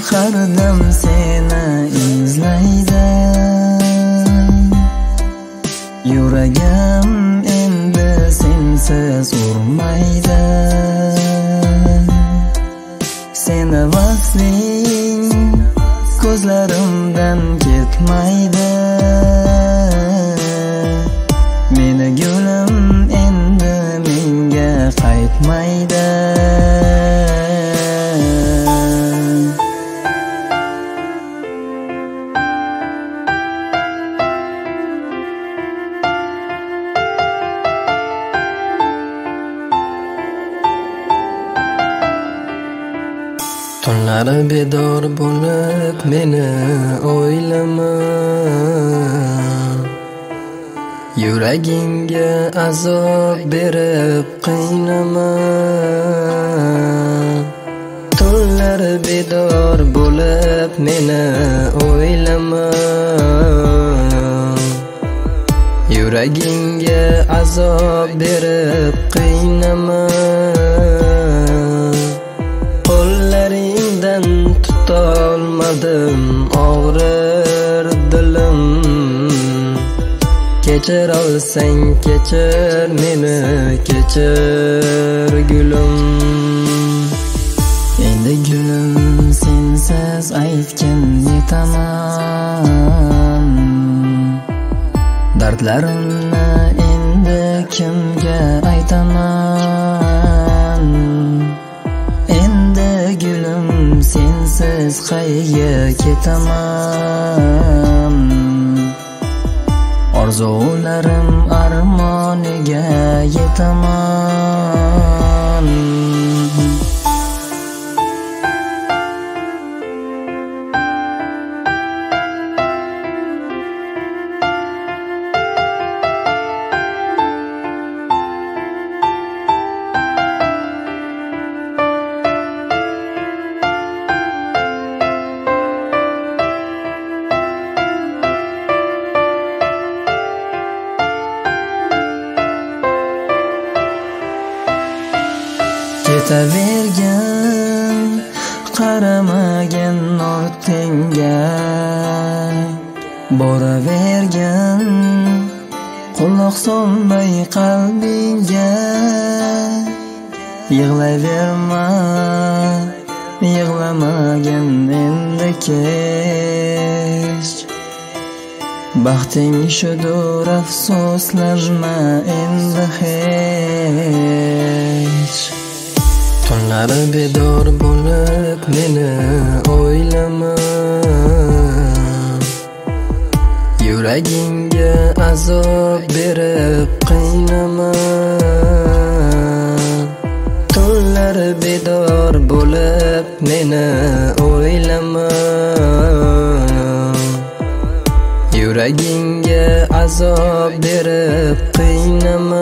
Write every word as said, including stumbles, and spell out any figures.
har dam seni izlaydi. Yuragim endi sensiz urmaydi. Seni vasling ko'zlarimdan ketmaydi. Meni gulim endi menga qaytmaydi. Tunlari bedor bo'lib meni o'ylama. Yuragingga azob berib qiynama. Tunlari bedor bo'lib meni o'ylama. Yuragingga azob berib qiynama. Qo'llaringdan tutolmadim, og'rir dilim. Kechir olsang kechir meni, kechir gulim. Endi gulim sensiz aytgan yetaman. Dardlarimni endi kimga aytaman? Endi gulim sensiz qayga ketaman? Orzularim armoniga yetaman. Ketavergan, qaramagan ortingga. Boravergan, quloq solmay qalbingga. Yig'layverma, yig'lamagin endi kech. Baxting shudur, afsuslanma endi hech. Tunlari bedor bo'lib meni o'ylama. Yuragingga azob berib qiynama. Tunlari bedor bo'lib meni o'ylama. Yuragingga azob berib qiynama.